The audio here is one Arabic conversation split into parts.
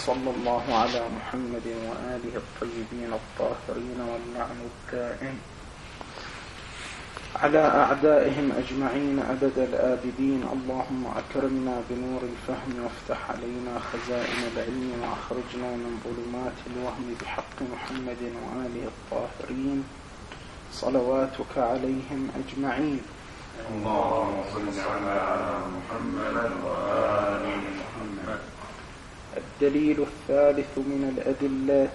وصلى الله على محمد وآله الطيبين الطاهرين واللعن الدائم على أعدائهم أجمعين أبد الآبدين. اللهم أكرمنا بنور الفهم وافتح علينا خزائن العلم وأخرجنا من ظلمات الوهم بحق محمد وآله الطاهرين صلواتك عليهم أجمعين. اللهم صل على محمد وآل محمد. الدليل الثالث من الأدلة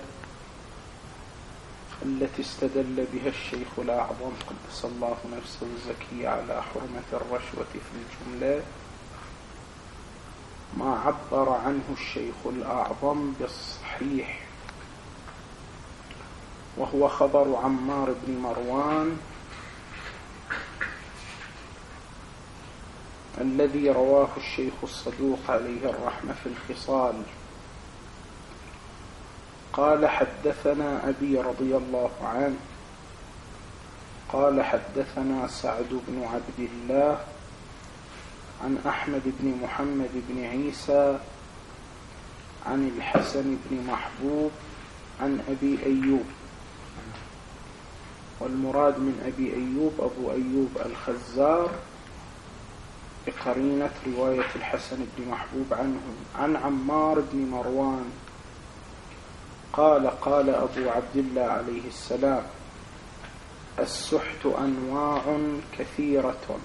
التي استدل بها الشيخ الأعظم قدس الله نفسه الزكي على حرمة الرشوة في الجملة ما عبر عنه الشيخ الأعظم بالصحيح، وهو خبر عمار بن مروان الذي رواه الشيخ الصدوق عليه الرحمة في الخصال. قال حدثنا أبي رضي الله عنه قال حدثنا سعد بن عبد الله عن أحمد بن محمد بن عيسى عن الحسن بن محبوب عن أبي أيوب، والمراد من أبي أيوب أبو أيوب الخزار بقرينة رواية الحسن بن محبوب عنه عن عمار بن مروان قال قال أبو عبد الله عليه السلام: السحت أنواع كثيرة،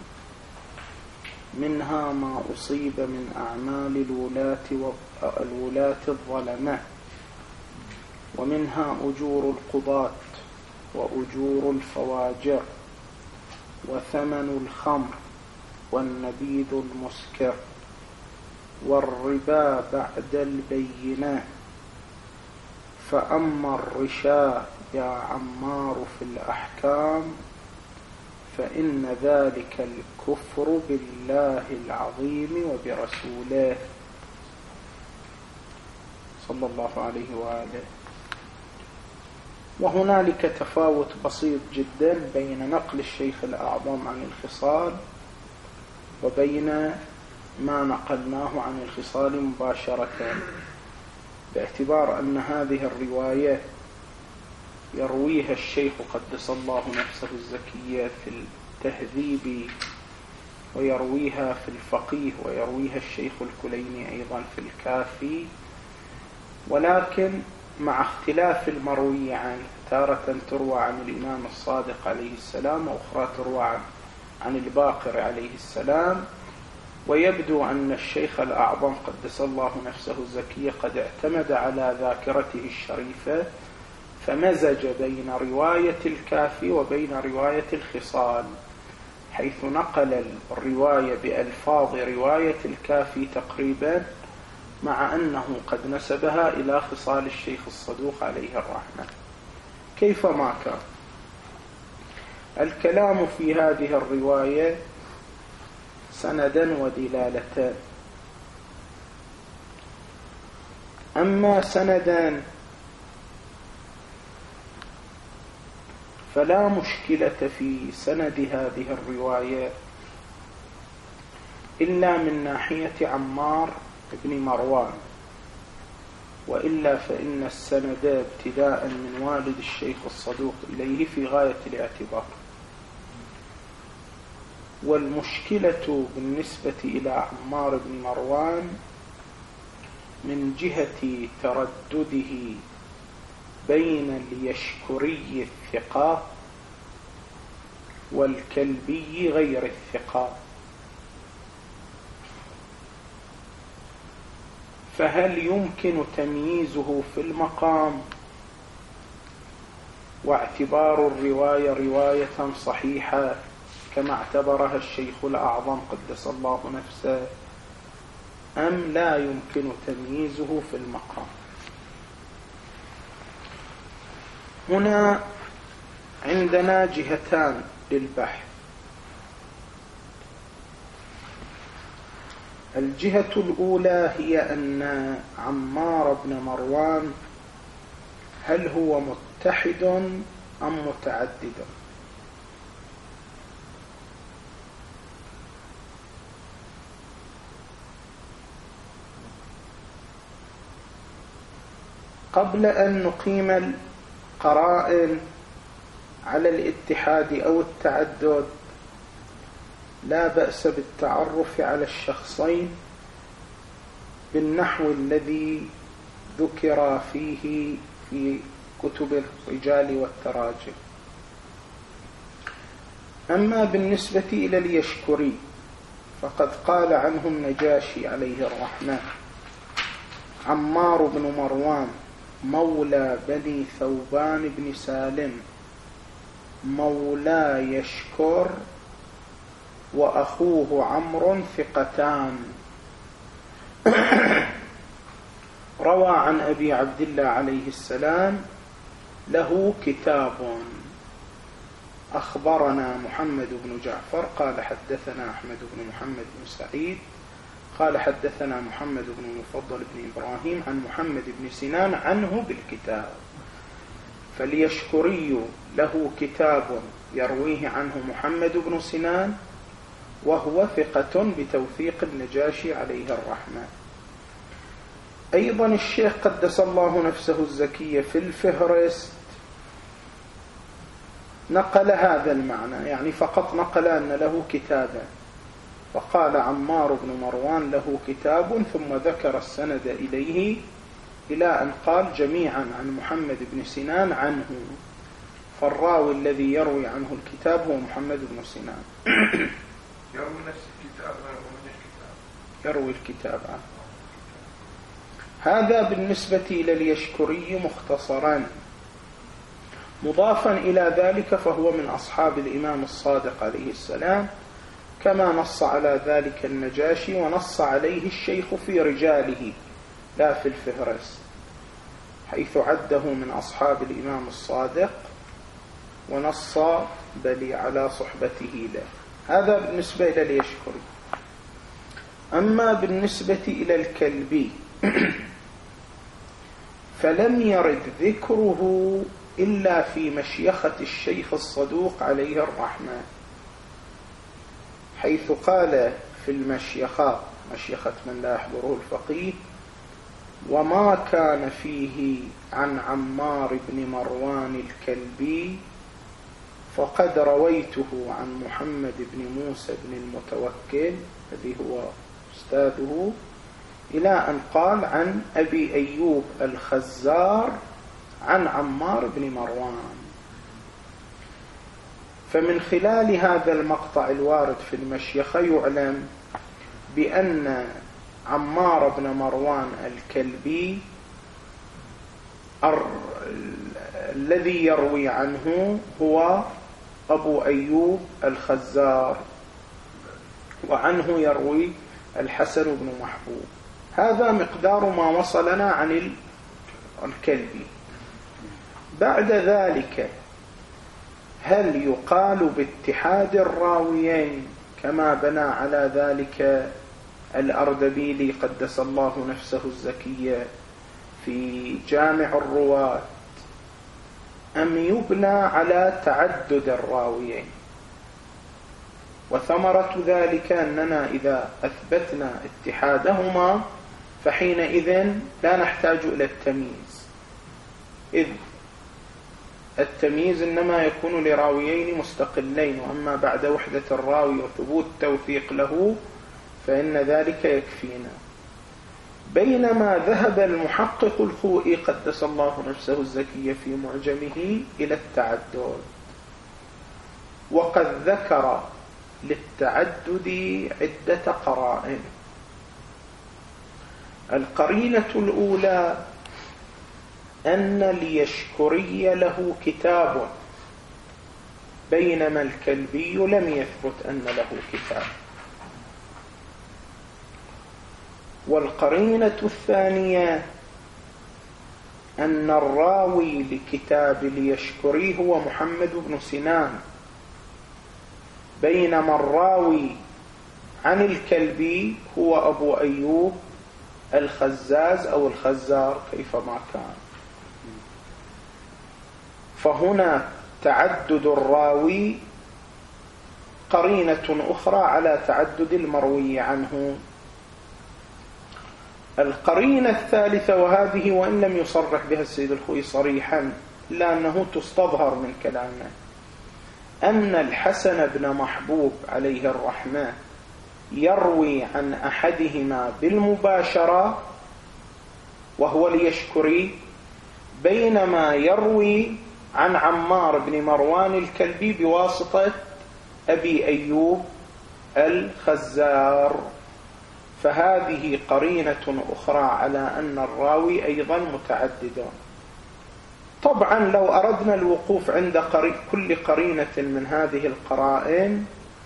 منها ما أصيب من أعمال الولاة الظلمة، ومنها أجور القضاة وأجور الفواجر وثمن الخمر والنبيذ المسكر والربا بعد البينة. فأما الرشا يا عمار في الأحكام فإن ذلك الكفر بالله العظيم وبرسوله صلى الله عليه وآله. وهنالك تفاوت بسيط جدا بين نقل الشيخ الأعظم عن الخصال وبين ما نقلناه عن الخصال مباشرة، باعتبار أن هذه الرواية يرويها الشيخ قدس الله نفسه الزكية في التهذيب، ويرويها في الفقيه، ويرويها الشيخ الكليني أيضا في الكافي، ولكن مع اختلاف المروي عنه، تارة تروى عن الإمام الصادق عليه السلام وأخرى تروى عن الباقر عليه السلام. ويبدو أن الشيخ الأعظم قدس الله نفسه الزكية قد اعتمد على ذاكرته الشريفة فمزج بين رواية الكافي وبين رواية الخصال، حيث نقل الرواية بألفاظ رواية الكافي تقريبا، مع أنه قد نسبها إلى خصال الشيخ الصدوق عليه الرحمة. كيفما كان، الكلام في هذه الرواية سندا ودلالتان. أما سندا فلا مشكلة في سند هذه الرواية إلا من ناحية عمار بن مروان، وإلا فإن السند ابتداء من والد الشيخ الصدوق إليه في غاية الاعتبار. والمشكلة بالنسبة إلى عمار بن مروان من جهة تردده بين اليشكري الثقة والكلبي غير الثقة. فهل يمكن تمييزه في المقام واعتبار الرواية رواية صحيحة كما اعتبرها الشيخ الأعظم قدس الله نفسه، أم لا يمكن تمييزه في المقام؟ هنا عندنا جهتان للبحث. الجهة الأولى هي أن عمار بن مروان هل هو متحد أم متعدد؟ قبل أن نقيم القرائن على الاتحاد أو التعدد لا بأس بالتعرف على الشخصين بالنحو الذي ذكر فيه في كتب الرجال والتراجم. أما بالنسبة إلى اليشكري فقد قال عنه النجاشي عليه الرحمة: عمار بن مروان مولى بني ثوبان بن سالم مولى يشكر وأخوه عمرو ثقتان. روى عن أبي عبد الله عليه السلام له كتاب: أخبرنا محمد بن جعفر قال حدثنا أحمد بن محمد بن سعيد قال حدثنا محمد بن المفضل بن إبراهيم عن محمد بن سنان عنه بالكتاب. فاليشكري له كتاب يرويه عنه محمد بن سنان وهو ثقة بتوثيق النجاشي عليه الرحمة. أيضا الشيخ قدس الله نفسه الزكية في الفهرست نقل هذا المعنى، يعني فقط نقل أن له كتابا، فقال عمار بن مروان له كتاب ثم ذكر السند إليه إلى أن قال جميعا عن محمد بن سنان عنه، فالراوي الذي يروي عنه الكتاب هو محمد بن سنان. يروي نفس الكتاب يروي الكتاب عنه. هذا بالنسبة إلى اليشكري مختصرا. مضافا إلى ذلك فهو من أصحاب الإمام الصادق عليه السلام كما نص على ذلك النجاشي، ونص عليه الشيخ في رجاله لا في الفهرس، حيث عده من أصحاب الإمام الصادق ونص بل على صحبته له. هذا بالنسبة إلى اليشكري. أما بالنسبة إلى الكلبي فلم يرد ذكره إلا في مشيخة الشيخ الصدوق عليه الرحمة، حيث قال في المشيخة، مشيخة من لا يحضره الفقيه: وما كان فيه عن عمار بن مروان الكلبي فقد رويته عن محمد بن موسى بن المتوكل الذي هو أستاذه، إلى أن قال عن أبي أيوب الخزار عن عمار بن مروان. فمن خلال هذا المقطع الوارد في المشيخة يعلم بأن عمار بن مروان الكلبي الذي يروي عنه هو أبو أيوب الخزار، وعنه يروي الحسن بن محبوب. هذا مقدار ما وصلنا عن الكلبي. بعد ذلك هل يقال باتحاد الراويين كما بنى على ذلك الأردبيلي قدس الله نفسه الزكية في جامع الرواة، أم يبنى على تعدد الراويين؟ وثمرة ذلك أننا إذا أثبتنا اتحادهما فحينئذ لا نحتاج إلى التمييز، إذ التمييز إنما يكون لراويين مستقلين، وأما بعد وحدة الراوي وثبوت توثيق له فإن ذلك يكفينا. بينما ذهب المحقق الخوئي قدس الله نفسه الزكية في معجمه إلى التعدد، وقد ذكر للتعدد عدة قرائن. القرينة الأولى أن اليشكري له كتاب، بينما الكلبي لم يثبت أن له كتاب. والقرينة الثانية أن الراوي لكتاب اليشكري هو محمد بن سنان، بينما الراوي عن الكلبي هو أبو أيوب الخزاز أو الخزار كيفما كان. فهنا تعدد الراوي قرينة أخرى على تعدد المروي عنه. القرينة الثالثة، وهذه وإن لم يصرح بها السيد الخوئي صريحا إلا أنه تستظهر من كلامه، أن الحسن بن محبوب عليه الرحمة يروي عن أحدهما بالمباشرة وهو اليشكري، بينما يروي عن عمار بن مروان الكلبي بواسطة أبي أيوب الخزار. فهذه قرينة أخرى على أن الراوي أيضا متعدد. طبعا لو أردنا الوقوف عند كل قرينة من هذه القرائن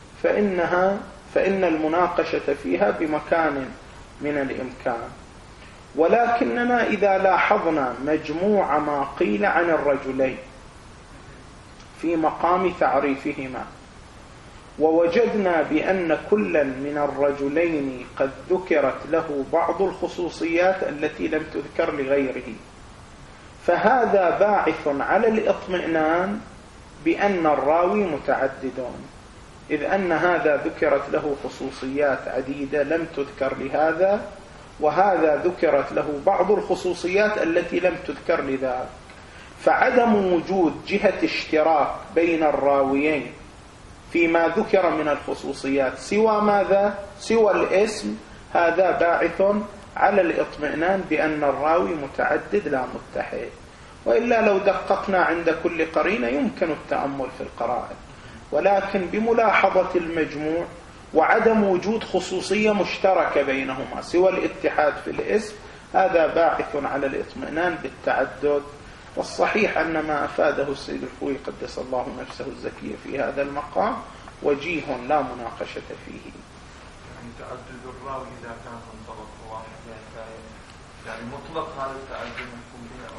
فإن المناقشة فيها بمكان من الإمكان، ولكننا إذا لاحظنا مجموع ما قيل عن الرجلين في مقام تعريفهما، ووجدنا بأن كلا من الرجلين قد ذكرت له بعض الخصوصيات التي لم تذكر لغيره، فهذا باعث على الإطمئنان بأن الراوي متعدد، إذ أن هذا ذكرت له خصوصيات عديدة لم تذكر لهذا، وهذا ذكرت له بعض الخصوصيات التي لم تذكر لذاك. فعدم وجود جهة اشتراك بين الراويين فيما ذكر من الخصوصيات سوى ماذا؟ سوى الاسم، هذا باعث على الإطمئنان بأن الراوي متعدد لا متحد. وإلا لو دققنا عند كل قرينة يمكن التأمل في القرائن، ولكن بملاحظة المجموع وعدم وجود خصوصية مشتركة بينهما سوى الاتحاد في الاسم، هذا باعث على الإطمئنان بالتعدد. والصحيح أن ما أفاده السيد الخوئي قدس الله نفسه الزكية في هذا المقام وجيه لا مناقشة فيه. يعني تعدد الراوي إذا كان من طبقة واحدة يعني مطلق هذا التعدد يكون به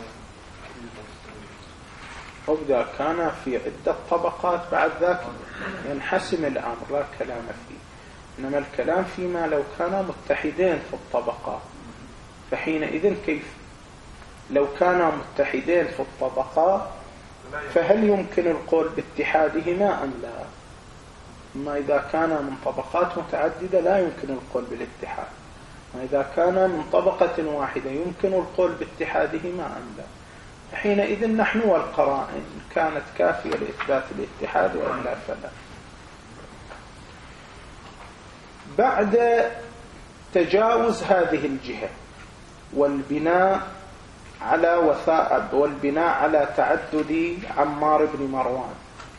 أو إذا كان في عدة طبقات بعد ذاك ينحسم الأمر لا كلام فيه، إنما الكلام فيما لو كانا متحدين في الطبقات، فحينئذ كيف؟ لو كانا متحدين في الطبقات فهل يمكن القول باتحادهما أم لا؟ أما إذا كان من طبقات متعددة لا يمكن القول بالاتحاد، وإذا كان من طبقة واحدة يمكن القول باتحادهما أم لا؟ حينئذ نحن والقرائن كانت كافية لإثبات الاتحاد وإلا فلا. بعد تجاوز هذه الجهة والبناء على تعدد عمار بن مروان،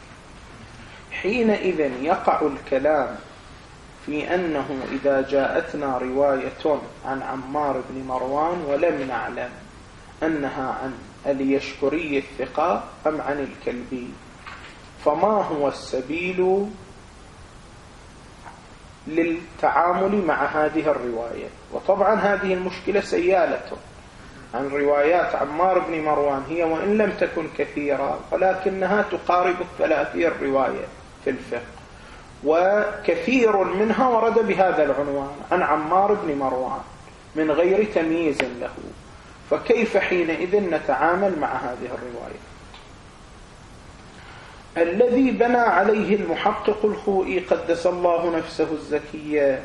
حينئذ يقع الكلام في أنه إذا جاءتنا رواية عن عمار بن مروان ولم نعلم أنها عن اليشكري الثقة أم عن الكلبي، فما هو السبيل للتعامل مع هذه الرواية؟ وطبعا هذه المشكلة سيالة عن روايات عمار بن مروان، هي وإن لم تكن كثيرة ولكنها تقارب 30 رواية في الفقه، وكثير منها ورد بهذا العنوان عن عمار بن مروان من غير تمييز له، فكيف حينئذ نتعامل مع هذه الرواية؟ الذي بنى عليه المحقق الخوئي قدس الله نفسه الزكية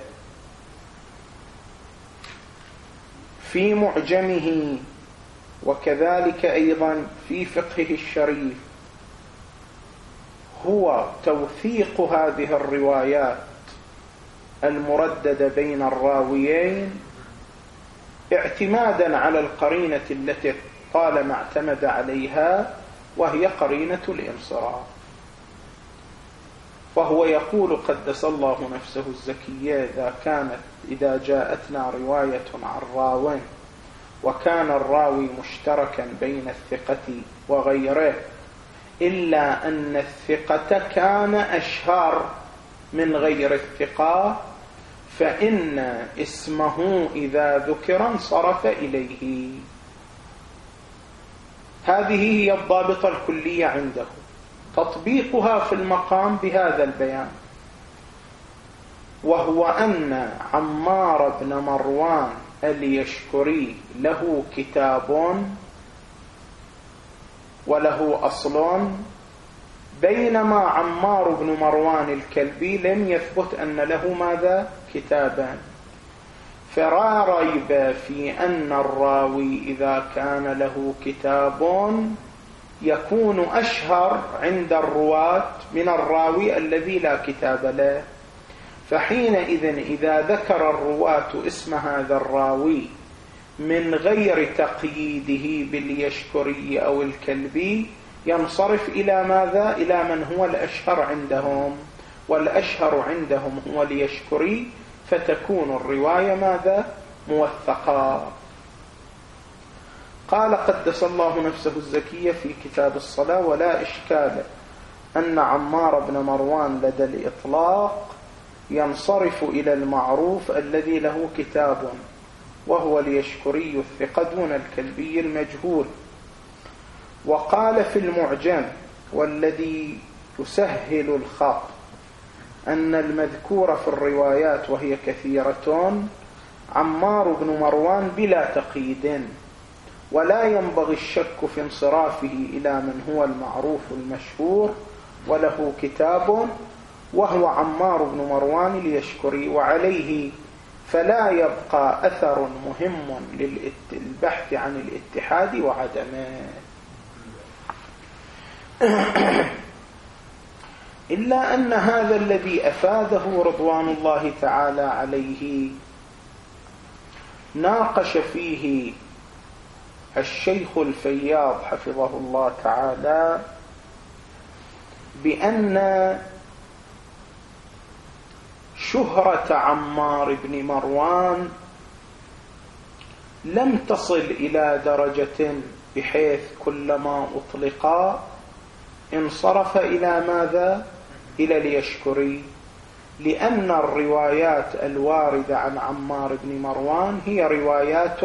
في معجمه وكذلك أيضا في فقهه الشريف هو توثيق هذه الروايات المرددة بين الراويين اعتمادا على القرينة التي طالما اعتمد عليها، وهي قرينة الانصراف. فهو يقول قدس الله نفسه الزكية إذا جاءتنا رواية عن راو وكان الراوي مشتركا بين الثقة وغيره إلا أن الثقة كان أشهر من غير الثقة، فإن اسمه إذا ذكر انصرف إليه. هذه هي الضابطة الكلية عنده، تطبيقها في المقام بهذا البيان، وهو أن عمار بن مروان اليشكري له كتاب وله أصل، بينما عمار بن مروان الكلبي لم يثبت أن له ماذا؟ كتابان. فلا ريب في أن الراوي إذا كان له كتاب يكون أشهر عند الرواة من الراوي الذي لا كتاب له. فحينئذ إذا ذكر الرواة اسم هذا الراوي من غير تقييده باليشكري أو الكلبي ينصرف إلى ماذا؟ إلى من هو الأشهر عندهم، والأشهر عندهم هو اليشكري، فتكون الرواية ماذا؟ موثقة. قال قدس الله نفسه الزكية في كتاب الصلاة: ولا إشكال أن عمار بن مروان لدى الإطلاق ينصرف إلى المعروف الذي له كتاب، وهو اليشكري الثقة دون الكلبي المجهول. وقال في المعجم: والذي يسهل الخط أن المذكور في الروايات وهي كثيرة عمار بن مروان بلا تقييد، ولا ينبغي الشك في انصرافه إلى من هو المعروف المشهور وله كتاب، وهو عمار بن مروان اليشكري. وعليه فلا يبقى أثر مهم للبحث عن الاتحاد وعدمه، إلا أن هذا الذي أفاده رضوان الله تعالى عليه ناقش فيه الشيخ الفياض حفظه الله تعالى، بأن شهرة عمار بن مروان لم تصل إلى درجة بحيث كلما أطلقا انصرف إلى ماذا؟ إلى اليشكري، لأن الروايات الواردة عن عمار بن مروان هي روايات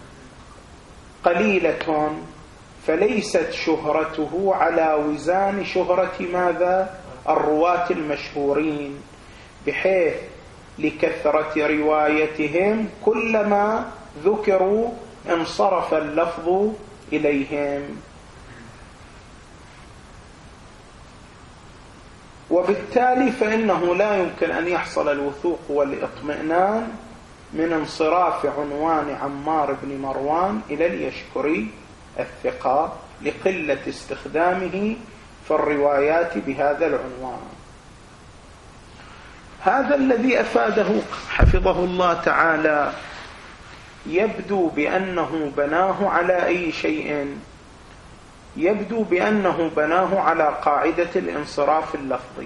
قليلة، فليست شهرته على وزان شهرة ماذا؟ الرواة المشهورين، بحيث لكثرة روايتهم كلما ذكروا انصرف اللفظ إليهم. وبالتالي فإنه لا يمكن أن يحصل الوثوق والاطمئنان من انصراف عنوان عمار بن مروان إلى اليشكري الثقة لقلة استخدامه في الروايات بهذا العنوان. هذا الذي أفاده حفظه الله تعالى يبدو بأنه بناه على أي شيء؟ يبدو بأنه بناه على قاعدة الانصراف اللفظي.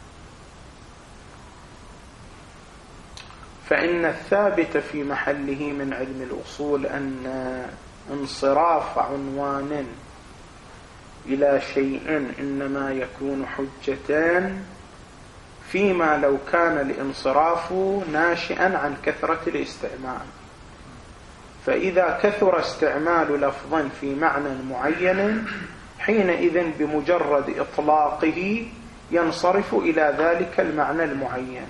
فإن الثابت في محله من علم الأصول أن انصراف عنوان إلى شيء إنما يكون حجتان فيما لو كان الانصراف ناشئا عن كثرة الاستعمال. فإذا كثر استعمال لفظ في معنى معين حينئذ بمجرد إطلاقه ينصرف إلى ذلك المعنى المعين.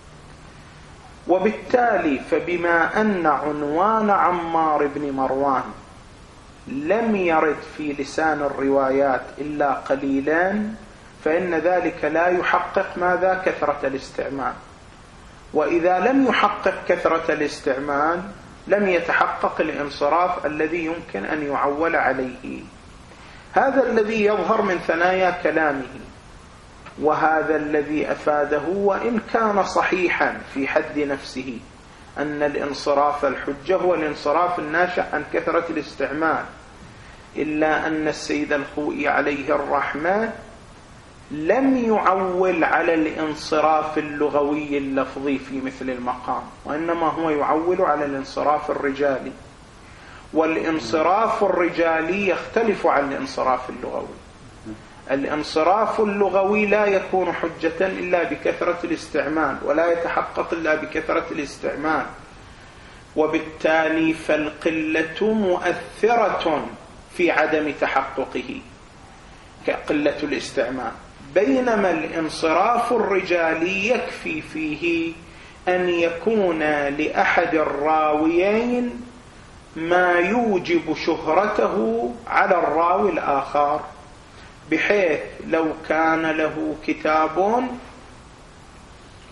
وبالتالي فبما أن عنوان عمار بن مروان لم يرد في لسان الروايات إلا قليلا، فإن ذلك لا يحقق ماذا؟ كثرة الاستعمال. وإذا لم يحقق كثرة الاستعمال لم يتحقق الانصراف الذي يمكن أن يعول عليه. هذا الذي يظهر من ثنايا كلامه، وهذا الذي أفاده وإن كان صحيحا في حد نفسه أن الانصراف الحجة هو الانصراف الناشئ عن كثرة الاستعمال، إلا أن السيد الخوئي عليه الرحمة لم يعول على الانصراف اللغوي اللفظي في مثل المقام، وإنما هو يعول على الانصراف الرجالي، والانصراف الرجالي يختلف عن الانصراف اللغوي. الانصراف اللغوي لا يكون حجة إلا بكثرة الاستعمال، ولا يتحقق إلا بكثرة الاستعمال، وبالتالي فالقلة مؤثرة في عدم تحققه كقلة الاستعمال. بينما الانصراف الرجالي يكفي فيه أن يكون لأحد الراويين ما يوجب شهرته على الراوي الآخر، بحيث لو كان له كتاب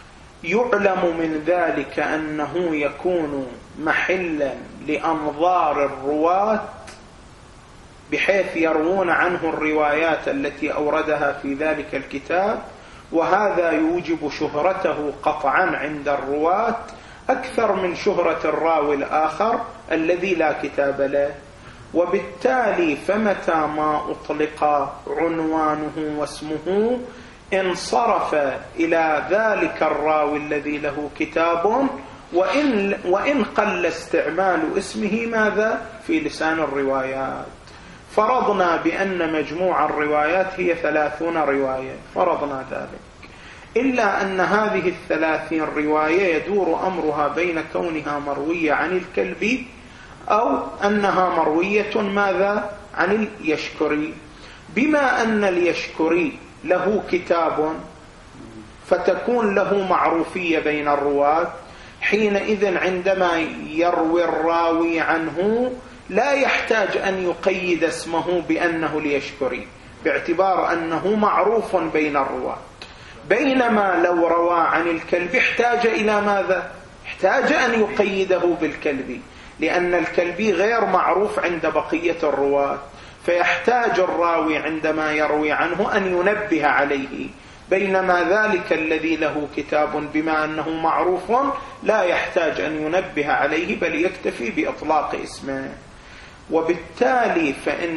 يعلم من ذلك أنه يكون محلا لأنظار الرواة بحيث يروون عنه الروايات التي أوردها في ذلك الكتاب، وهذا يوجب شهرته قطعا عند الرواة أكثر من شهرة الراوي الآخر الذي لا كتاب له. وبالتالي فمتى ما أطلق عنوانه واسمه انصرف إلى ذلك الراوي الذي له كتاب، وإن قل استعمال اسمه ماذا في لسان الروايات. فرضنا بأن مجموع الروايات هي 30 رواية، فرضنا ذلك، إلا أن هذه 30 رواية يدور أمرها بين كونها مروية عن الكلبي أو أنها مروية ماذا عن اليشكري. بما أن اليشكري له كتاب فتكون له معروفية بين الرواة، حينئذ عندما يروي الراوي عنه لا يحتاج أن يقيد اسمه بأنه اليشكري باعتبار أنه معروف بين الرواة. بينما لو روى عن الكلب احتاج إلى ماذا؟ احتاج أن يقيده بالكلب، لأن الكلبي غير معروف عند بقية الرواة، فيحتاج الراوي عندما يروي عنه أن ينبه عليه. بينما ذلك الذي له كتاب بما أنه معروف لا يحتاج أن ينبه عليه، بل يكتفي بإطلاق اسمه. وبالتالي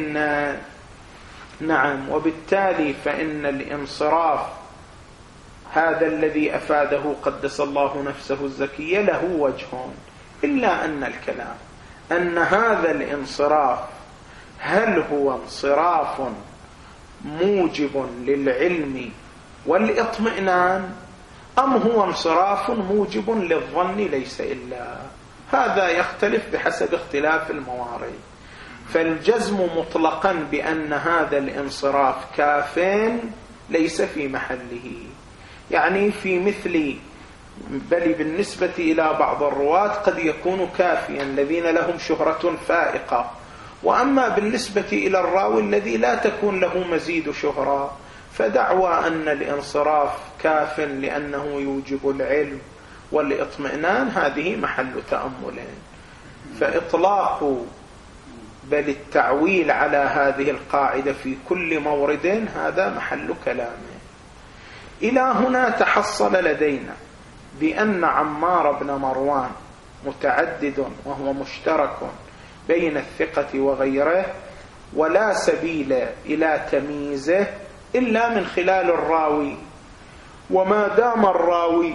فإن الانصراف هذا الذي أفاده قدس الله نفسه الزكية له وجه، إلا أن الكلام أن هذا الانصراف هل هو انصراف موجب للعلم والإطمئنان أم هو انصراف موجب للظن ليس إلا. هذا يختلف بحسب اختلاف الموارد. فالجزم مطلقا بأن هذا الانصراف كاف ليس في محله، يعني في مثل بل بالنسبة إلى بعض الرواة قد يكون كافيا الذين لهم شهرة فائقة، وأما بالنسبة إلى الراوي الذي لا تكون له مزيد شهرة فدعوى أن الانصراف كاف لأنه يوجب العلم والإطمئنان هذه محل تأمل. فإطلاق بل التعويل على هذه القاعدة في كل مورد هذا محل كلامه. إلى هنا تحصل لدينا بأن عمار بن مروان متعدد وهو مشترك بين الثقة وغيره، ولا سبيل إلى تمييزه إلا من خلال الراوي. وما دام الراوي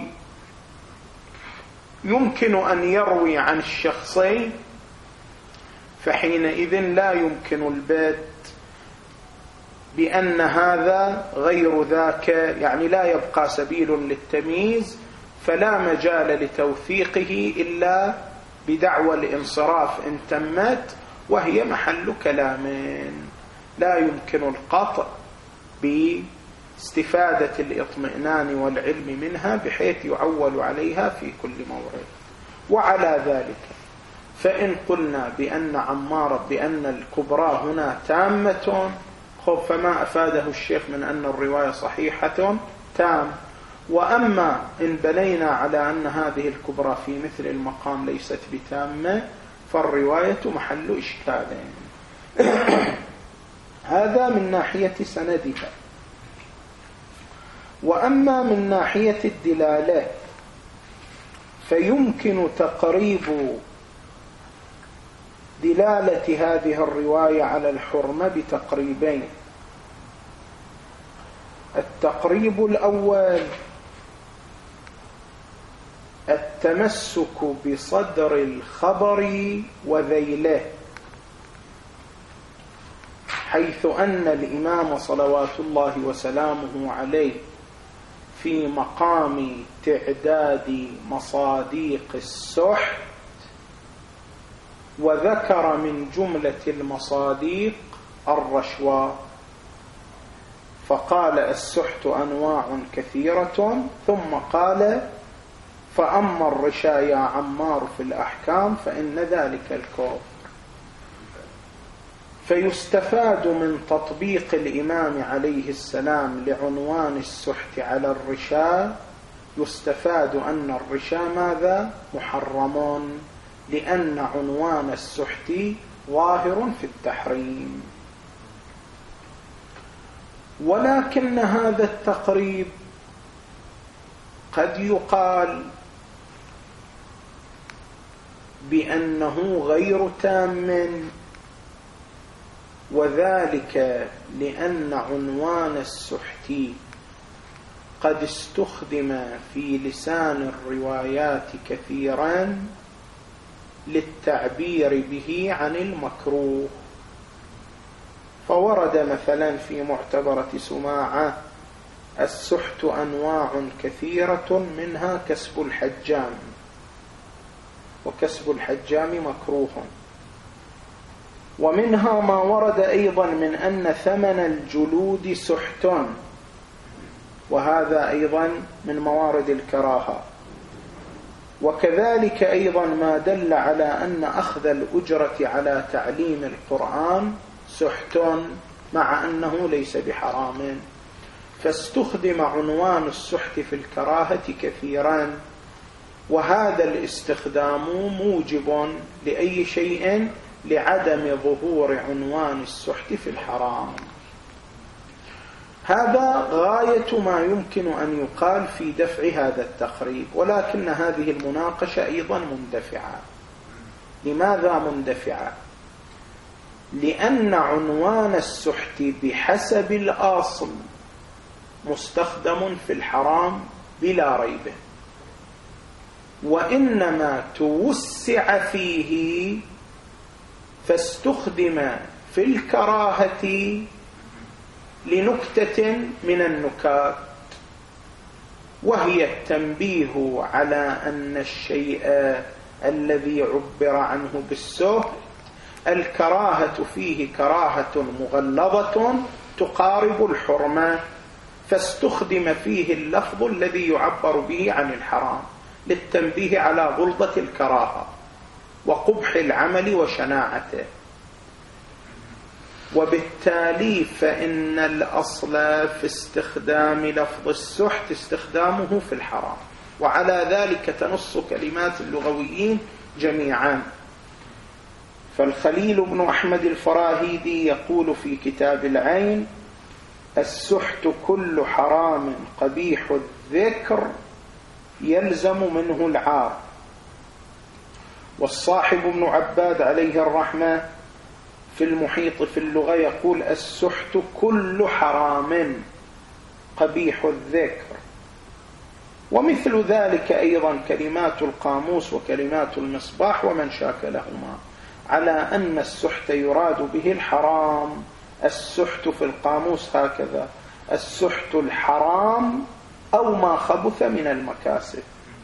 يمكن أن يروي عن الشخصين فحينئذ لا يمكن البت بأن هذا غير ذاك، يعني لا يبقى سبيل للتمييز، فلا مجال لتوثيقه إلا بدعوى الانصراف إن تمت، وهي محل كلام لا يمكن القطع باستفادة الإطمئنان والعلم منها بحيث يعول عليها في كل مورد. وعلى ذلك فإن قلنا بأن عمار بأن الكبرى هنا تامة، فما أفاده الشيخ من أن الرواية صحيحة تام. وأما إن بنينا على أن هذه الكبرى في مثل المقام ليست بتامة فالرواية محل إشكال. هذا من ناحية سندها. وأما من ناحية الدلالة فيمكن تقريب دلالة هذه الرواية على الحرمة بتقريبين. التقريب الأول التمسك بصدر الخبر وذيله، حيث أن الإمام صلوات الله وسلامه عليه في مقام تعداد مصاديق السحت وذكر من جملة المصاديق الرشوة، فقال السحت أنواع كثيرة، ثم قال فأما الرشا يا عمار في الأحكام فإن ذلك الكفر. فيستفاد من تطبيق الإمام عليه السلام لعنوان السحت على الرشا يستفاد أن الرشا ماذا؟ محرم، لأن عنوان السحت ظاهر في التحريم. ولكن هذا التقريب قد يقال بأنه غير تام، وذلك لأن عنوان السحت قد استخدم في لسان الروايات كثيرا للتعبير به عن المكروه. فورد مثلا في معتبرة سماعة: السحت أنواع كثيرة منها كسب الحجام، وكسب الحجام مكروه. ومنها ما ورد أيضا من أن ثمن الجلود سحت، وهذا أيضا من موارد الكراهة. وكذلك أيضا ما دل على أن أخذ الأجرة على تعليم القرآن سحت، مع أنه ليس بحرام. فاستخدم عنوان السحت في الكراهة كثيرا، وهذا الاستخدام موجب لأي شيء؟ لعدم ظهور عنوان السحت في الحرام. هذا غاية ما يمكن أن يقال في دفع هذا التقريب، ولكن هذه المناقشة أيضا مندفعة. لماذا مندفعة؟ لأن عنوان السحت بحسب الأصل مستخدم في الحرام بلا ريب، وإنما توسع فيه فاستخدم في الكراهة لنكتة من النكات، وهي التنبيه على أن الشيء الذي عبر عنه بالسحت الكراهة فيه كراهة مغلظة تقارب الحرمة، فاستخدم فيه اللفظ الذي يعبر به عن الحرام للتنبيه على غلظة الكراهة وقبح العمل وشناعته. وبالتالي فإن الأصل في استخدام لفظ السحت استخدامه في الحرام، وعلى ذلك تنص كلمات اللغويين جميعا. فالخليل بن أحمد الفراهيدي يقول في كتاب العين: السحت كل حرام قبيح الذكر يلزم منه العار. والصاحب ابن عباد عليه الرحمة في المحيط في اللغة يقول: السحت كل حرام قبيح الذكر. ومثل ذلك أيضا كلمات القاموس وكلمات المصباح ومن شاكلهما على أن السحت يراد به الحرام. السحت في القاموس هكذا: السحت الحرام أو ما خبث من المكاسب.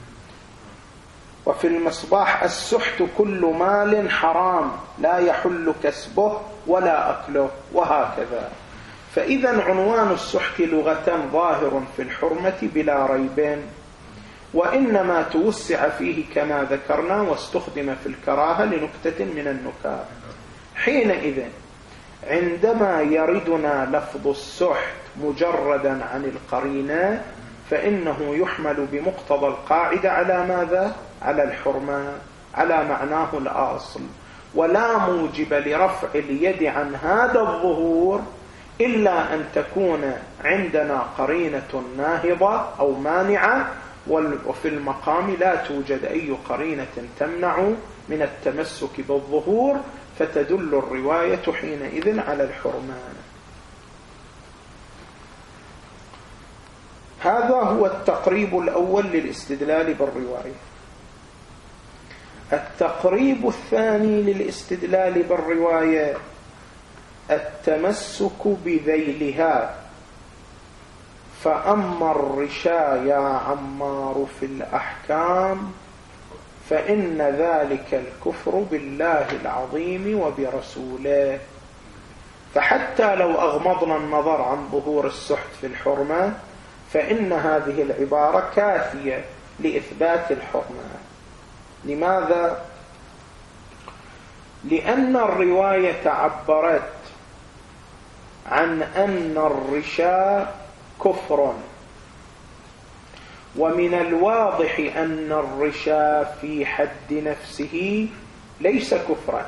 وفي المصباح: السحت كل مال حرام لا يحل كسبه ولا أكله، وهكذا. فإذا عنوان السحت لغة ظاهر في الحرمة بلا ريب، وإنما توسع فيه كما ذكرنا واستخدم في الكراهة لنكتة من النكات. حينئذ عندما يردنا لفظ السحت مجردا عن القرينة فإنه يحمل بمقتضى القاعدة على ماذا؟ على الحرمة، على معناه الأصل، ولا موجب لرفع اليد عن هذا الظهور إلا أن تكون عندنا قرينة ناهضة أو مانعة، وفي المقام لا توجد أي قرينة تمنع من التمسك بالظهور، فتدل الرواية حينئذ على الحرمة. هذا هو التقريب الأول للاستدلال بالرواية. التقريب الثاني للاستدلال بالرواية التمسك بذيلها. فأما الرشا يا عمار في الأحكام فإن ذلك الكفر بالله العظيم وبرسوله. فحتى لو أغمضنا النظر عن ظهور السحت في الحرمة فإن هذه العبارة كافية لإثبات الحرمة. لماذا؟ لأن الرواية عبرت عن أن الرشا كفر، ومن الواضح أن الرشا في حد نفسه ليس كفرا،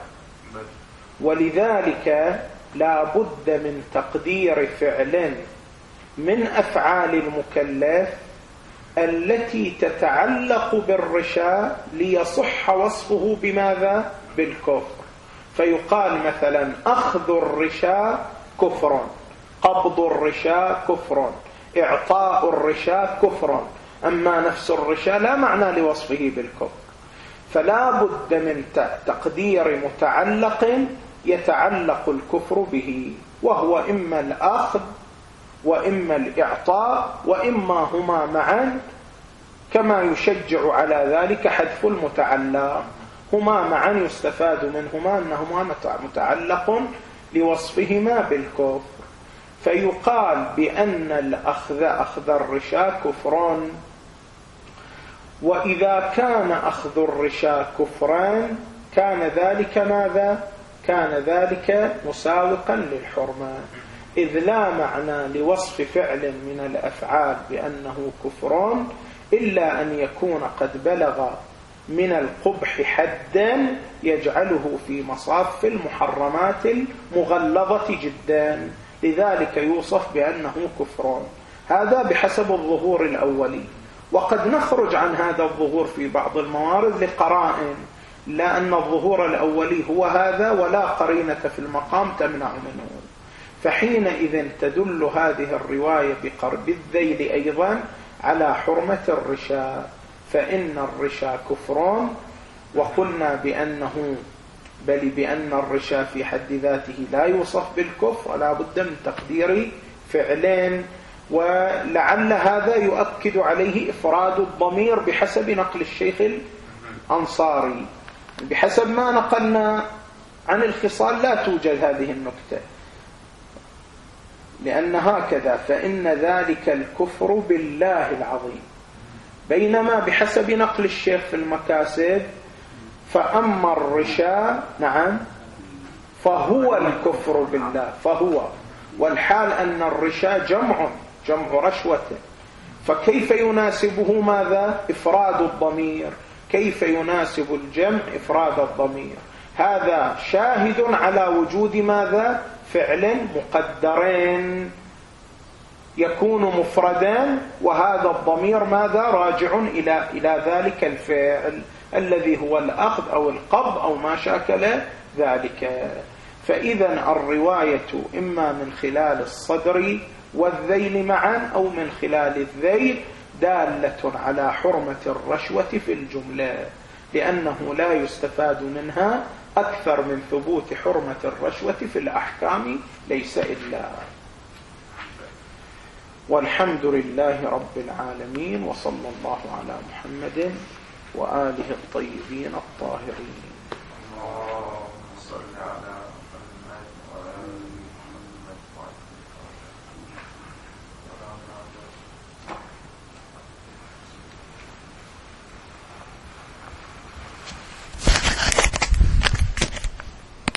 ولذلك لا بد من تقدير فعل من أفعال المكلف التي تتعلق بالرشا ليصح وصفه بماذا؟ بالكفر. فيقال مثلا أخذ الرشا كفر، قبض الرشا كفر، إعطاء الرشا كفر، أما نفس الرشا لا معنى لوصفه بالكفر. فلا بد من تقدير متعلق يتعلق الكفر به، وهو إما الأخذ وإما الإعطاء وإما هما معا، كما يشجع على ذلك حذف المتعلق. هما معا يستفاد منهما أنهما متعلق لوصفهما بالكفر. فيقال بأن الأخذ أخذ الرشا كفر. وإذا كان أخذ الرشا كفران كان ذلك ماذا؟ كان ذلك مساوقا للحرمة، إذ لا معنى لوصف فعل من الأفعال بأنه كفران إلا أن يكون قد بلغ من القبح حدا يجعله في مصاف المحرمات المغلظة جدا، لذلك يوصف بأنه كفران. هذا بحسب الظهور الأولي، وقد نخرج عن هذا الظهور في بعض الموارد لقرائن، لا أن الظهور الأولي هو هذا ولا قرينة في المقام تمنع منه. فحينئذ تدل هذه الرواية بقرب الذيل أيضا على حرمة الرشا، فإن الرشا كفران. وقلنا بأن الرشا في حد ذاته لا يوصف بالكفر، لا بد من تقدير فعلين، ولعل هذا يؤكد عليه إفراد الضمير بحسب نقل الشيخ الأنصاري. بحسب ما نقلنا عن الخصال لا توجد هذه النكتة، لأن هكذا فإن ذلك الكفر بالله العظيم، بينما بحسب نقل الشيخ في المكاسب فأما الرشا نعم فهو الكفر بالله، فهو، والحال أن الرشا جمع رشوة، فكيف يناسبه ماذا؟ إفراد الضمير. كيف يناسب الجمع إفراد الضمير؟ هذا شاهد على وجود ماذا؟ فعل مقدرين يكون مفردا، وهذا الضمير ماذا؟ راجع إلى ذلك الفعل الذي هو الأخذ أو القبض أو ما شاكل ذلك. فإذا الرواية إما من خلال الصدر والذيل معا أو من خلال الذيل دالة على حرمة الرشوة في الجملة، لأنه لا يستفاد منها أكثر من ثبوت حرمة الرشوة في الأحكام ليس إلا. والحمد لله رب العالمين، وصلى الله على محمد وآله الطيبين الطاهرين.